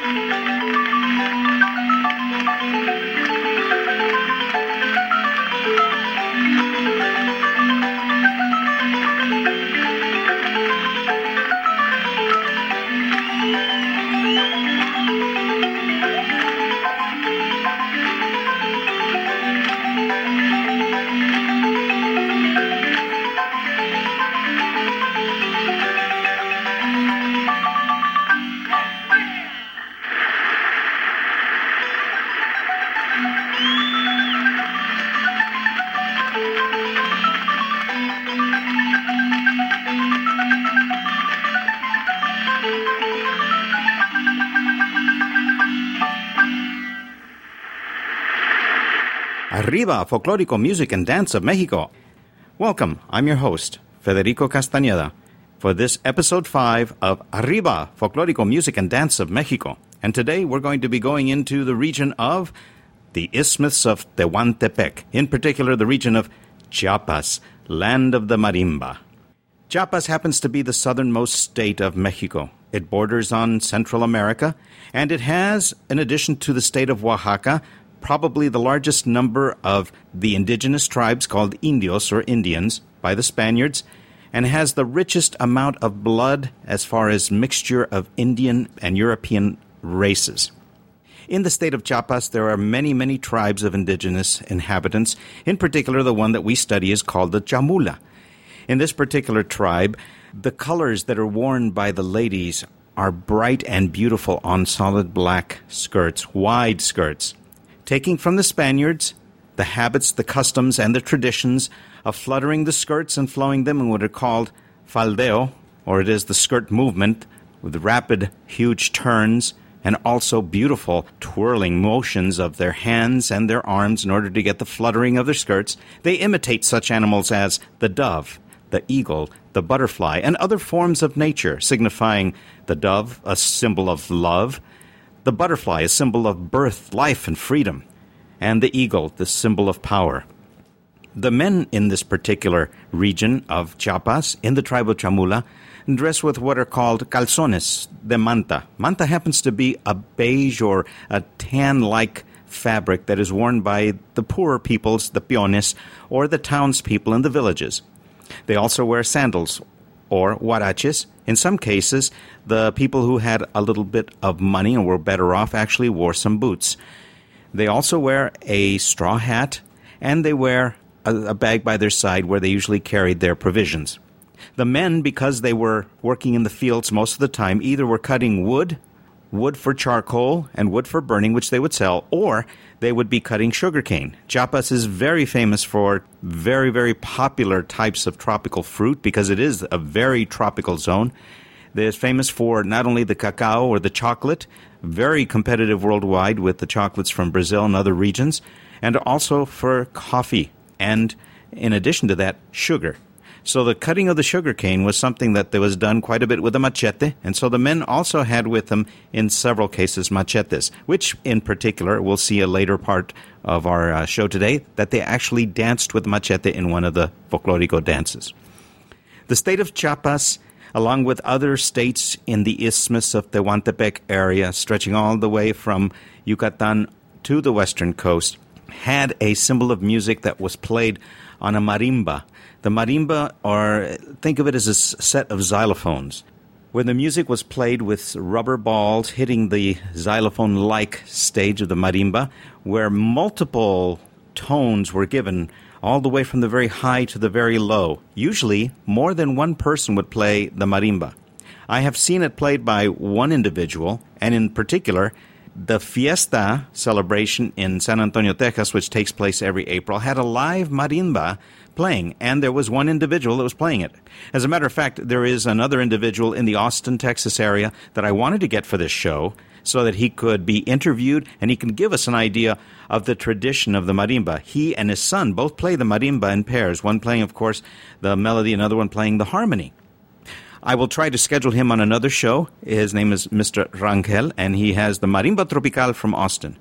Arriba, Folklorico Music and Dance of Mexico. Welcome, I'm your host, Federico Castañeda, for this episode 5 of Arriba, Folklorico Music and Dance of Mexico. And today we're going to be going into the region of the Isthmus of Tehuantepec, in particular the region of Chiapas, land of the marimba. Chiapas happens to be the southernmost state of Mexico. It borders on Central America, and it has, in addition to the state of Oaxaca, probably the largest number of the indigenous tribes called Indios or Indians by the Spaniards, and has the richest amount of blood as far as mixture of Indian and European races. In the state of Chiapas, there are many, many tribes of indigenous inhabitants. In particular, the one that we study is called the Chamula. In this particular tribe, the colors that are worn by the ladies are bright and beautiful on solid black skirts, wide skirts. Taking from the Spaniards the habits, the customs, and the traditions of fluttering the skirts and flowing them in what are called faldeo, or it is the skirt movement, with rapid, huge turns, and also beautiful twirling motions of their hands and their arms in order to get the fluttering of their skirts. They imitate such animals as the dove, the eagle, the butterfly, and other forms of nature, signifying the dove, a symbol of love, the butterfly, a symbol of birth, life, and freedom, and the eagle, the symbol of power. The men in this particular region of Chiapas, in the tribe of Chamula, dress with what are called calzones de manta. Manta happens to be a beige or a tan-like fabric that is worn by the poorer peoples, the peones, or the townspeople in the villages. They also wear sandals, or huaraches. In some cases, the people who had a little bit of money and were better off actually wore some boots. They also wear a straw hat, and they wear a bag by their side where they usually carried their provisions. The men, because they were working in the fields most of the time, either were cutting wood for charcoal and wood for burning, which they would sell, or they would be cutting sugarcane. Chiapas is very famous for very, very popular types of tropical fruit because it is a very tropical zone. It's famous for not only the cacao or the chocolate, very competitive worldwide with the chocolates from Brazil and other regions, and also for coffee, and in addition to that, sugar. So the cutting of the sugarcane was something that was done quite a bit with a machete, and so the men also had with them, in several cases, machetes, which in particular, we'll see a later part of our show today, that they actually danced with machete in one of the folklorico dances. The state of Chiapas, along with other states in the Isthmus of Tehuantepec area, stretching all the way from Yucatan to the western coast, had a symbol of music that was played on a marimba. The marimba, or think of it as a set of xylophones, where the music was played with rubber balls hitting the xylophone-like stage of the marimba, where multiple tones were given all the way from the very high to the very low. Usually, more than one person would play the marimba. I have seen it played by one individual, and in particular, the Fiesta celebration in San Antonio, Texas, which takes place every April, had a live marimba playing, and there was one individual that was playing it. As a matter of fact, there is another individual in the Austin, Texas area that I wanted to get for this show so that he could be interviewed and he can give us an idea of the tradition of the marimba. He and his son both play the marimba in pairs, one playing, of course, the melody, another one playing the harmony. I will try to schedule him on another show. His name is Mr. Rangel, and he has the Marimba Tropical from Austin.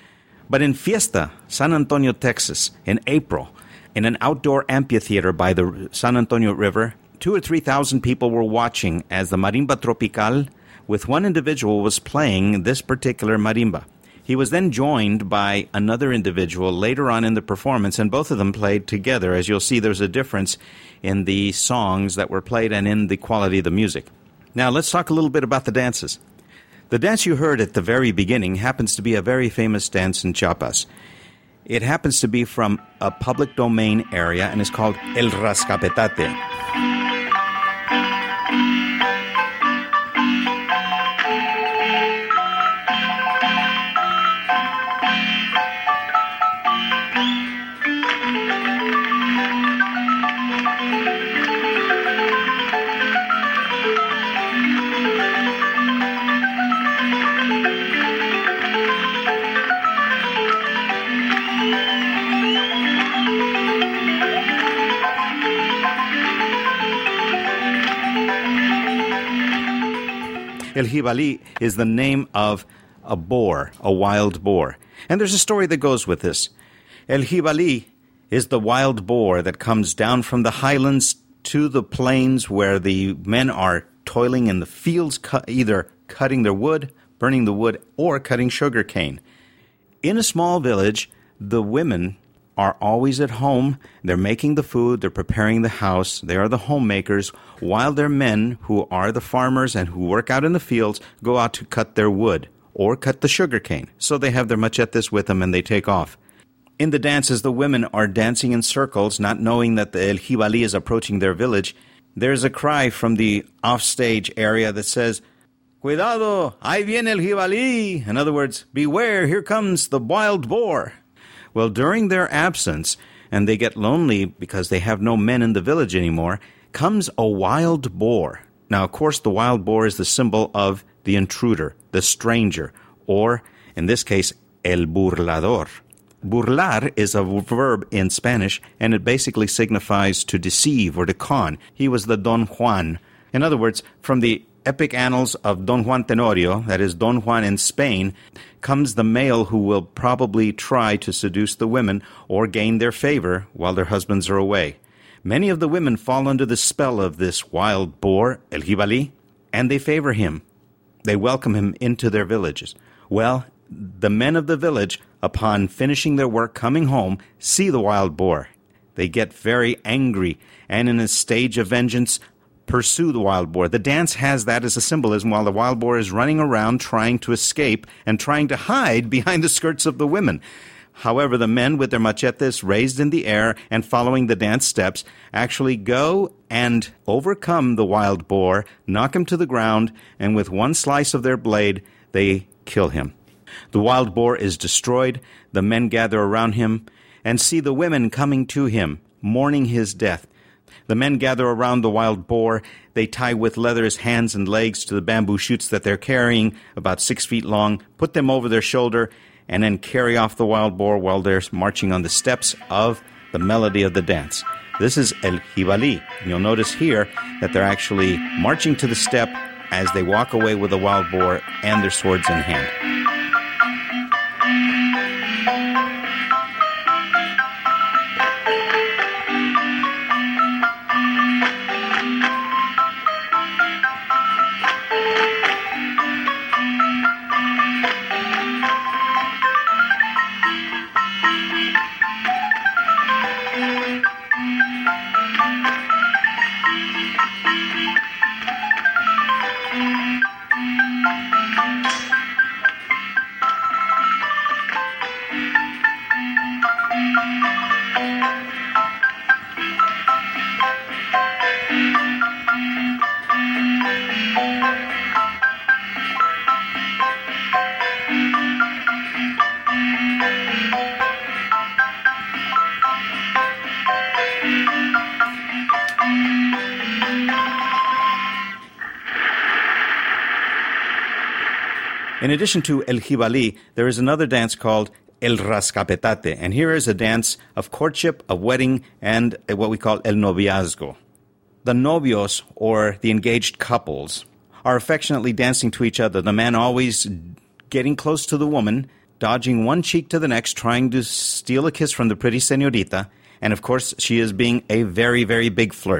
But in Fiesta, San Antonio, Texas, in April, in an outdoor amphitheater by the San Antonio River, 2,000 or 3,000 people were watching as the Marimba Tropical with one individual was playing this particular marimba. He was then joined by another individual later on in the performance, and both of them played together. As you'll see, there's a difference in the songs that were played and in the quality of the music. Now, let's talk a little bit about the dances. The dance you heard at the very beginning happens to be a very famous dance in Chiapas. It happens to be from a public domain area and is called El Rascapetate. El Jibali is the name of a boar, a wild boar. And there's a story that goes with this. El Jibali is the wild boar that comes down from the highlands to the plains where the men are toiling in the fields, either cutting their wood, burning the wood, or cutting sugar cane. In a small village, the women are always at home. They're making the food, they're preparing the house, they are the homemakers, while their men, who are the farmers and who work out in the fields, go out to cut their wood or cut the sugar cane. So they have their machetes with them and they take off. In the dances, the women are dancing in circles, not knowing that the El Jibali is approaching their village. There's a cry from the offstage area that says, "Cuidado, ahí viene el Jibali." In other words, beware, here comes the wild boar. Well, during their absence, and they get lonely because they have no men in the village anymore, comes a wild boar. Now, of course, the wild boar is the symbol of the intruder, the stranger, or, in this case, el burlador. Burlar is a verb in Spanish, and it basically signifies to deceive or to con. He was the Don Juan. In other words, from the epic annals of Don Juan Tenorio, that is Don Juan in Spain, comes the male who will probably try to seduce the women or gain their favor while their husbands are away. Many of the women fall under the spell of this wild boar, El Jibali, and they favor him. They welcome him into their villages. Well, the men of the village, upon finishing their work coming home, see the wild boar. They get very angry, and in a stage of vengeance, pursue the wild boar. The dance has that as a symbolism while the wild boar is running around trying to escape and trying to hide behind the skirts of the women. However, the men with their machetes raised in the air and following the dance steps actually go and overcome the wild boar, knock him to the ground, and with one slice of their blade, they kill him. The wild boar is destroyed. The men gather around him and see the women coming to him, mourning his death. The men gather around the wild boar. They tie with leather his hands and legs to the bamboo shoots that they're carrying, about 6 feet long, put them over their shoulder, and then carry off the wild boar while they're marching on the steps of the melody of the dance. This is El Jibali. And you'll notice here that they're actually marching to the step as they walk away with the wild boar and their swords in hand. In addition to El Jibali, there is another dance called El Rascapetate, and here is a dance of courtship, of wedding, and what we call El Noviazgo. The novios, or the engaged couples, are affectionately dancing to each other, the man always getting close to the woman, dodging one cheek to the next, trying to steal a kiss from the pretty señorita, and of course she is being a very, very big flirt.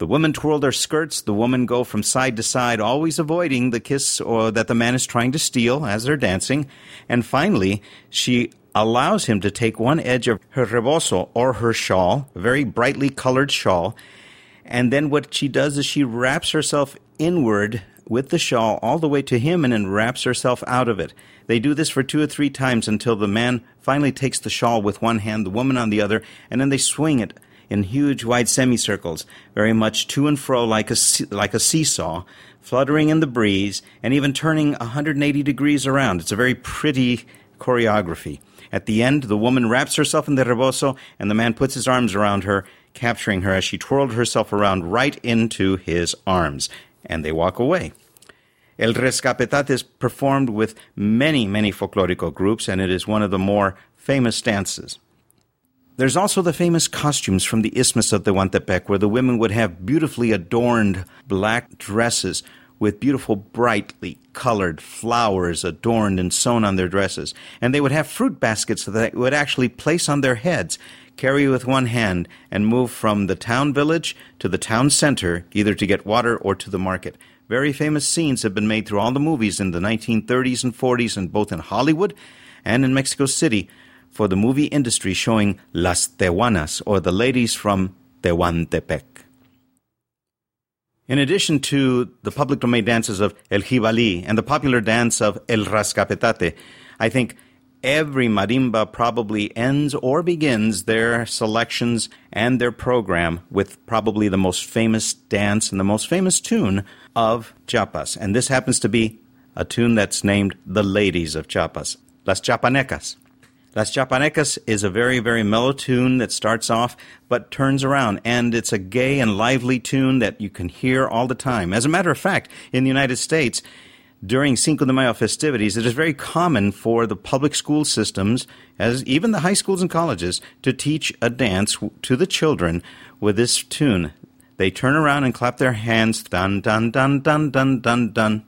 The women twirl their skirts. The women go from side to side, always avoiding the kiss or that the man is trying to steal as they're dancing. And finally, she allows him to take one edge of her rebozo, or her shawl, a very brightly colored shawl. And then what she does is she wraps herself inward with the shawl all the way to him and then wraps herself out of it. They do this for 2 or 3 times until the man finally takes the shawl with one hand, the woman on the other, and then they swing it in huge wide semicircles, very much to and fro like a seesaw, fluttering in the breeze and even turning 180 degrees around. It's a very pretty choreography. At the end, the woman wraps herself in the rebozo and the man puts his arms around her, capturing her as she twirled herself around right into his arms. And they walk away. El Rescapetate is performed with many, many folklorico groups, and it is one of the more famous dances. There's also the famous costumes from the Isthmus of Tehuantepec, where the women would have beautifully adorned black dresses with beautiful, brightly colored flowers adorned and sewn on their dresses. And they would have fruit baskets that they would actually place on their heads, carry with one hand, and move from the town village to the town center, either to get water or to the market. Very famous scenes have been made through all the movies in the 1930s and 40s, and both in Hollywood and in Mexico City, for the movie industry, showing Las Tehuanas, or the ladies from Tehuantepec. In addition to the public domain dances of El Jibali and the popular dance of El Rascapetate, I think every marimba probably ends or begins their selections and their program with probably the most famous dance and the most famous tune of Chiapas. And this happens to be a tune that's named The Ladies of Chiapas, Las Chiapanecas. Las Chiapanecas is a very, very mellow tune that starts off but turns around, and it's a gay and lively tune that you can hear all the time. As a matter of fact, in the United States, during Cinco de Mayo festivities, it is very common for the public school systems, as even the high schools and colleges, to teach a dance to the children with this tune. They turn around and clap their hands, dun, dun, dun, dun, dun, dun, dun,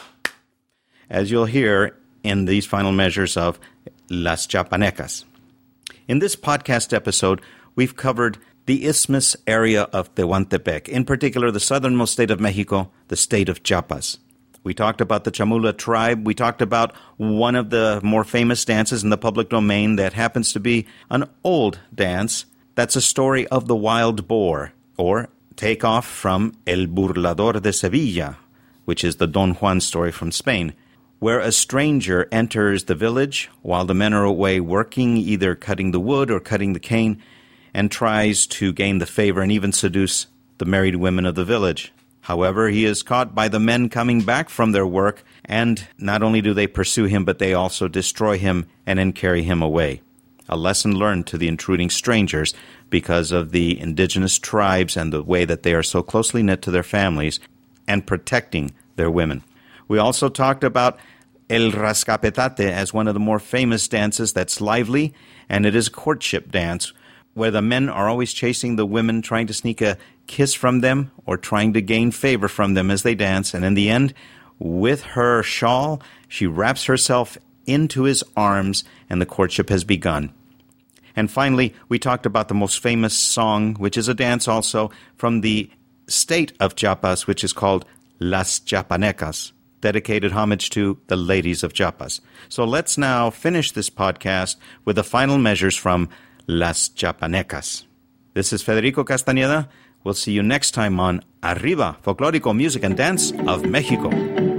as you'll hear in these final measures of Las Chiapanecas. In this podcast episode, we've covered the Isthmus area of Tehuantepec, in particular the southernmost state of Mexico, the state of Chiapas. We talked about the Chamula tribe. We talked about one of the more famous dances in the public domain that happens to be an old dance. That's a story of the wild boar, or takeoff from El Burlador de Sevilla, which is the Don Juan story from Spain, where a stranger enters the village while the men are away working, either cutting the wood or cutting the cane, and tries to gain the favor and even seduce the married women of the village. However, he is caught by the men coming back from their work, and not only do they pursue him, but they also destroy him and then carry him away. A lesson learned to the intruding strangers because of the indigenous tribes and the way that they are so closely knit to their families and protecting their women. We also talked about El Rascapetate as one of the more famous dances that's lively, and it is a courtship dance where the men are always chasing the women, trying to sneak a kiss from them or trying to gain favor from them as they dance. And in the end, with her shawl, she wraps herself into his arms, and the courtship has begun. And finally, we talked about the most famous song, which is a dance also from the state of Chiapas, which is called Las Chiapanecas, dedicated homage to the ladies of Chiapas. So let's now finish this podcast with the final measures from Las Chiapanecas. This is Federico Castañeda. We'll see you next time on Arriba, Folklorico Music and Dance of Mexico.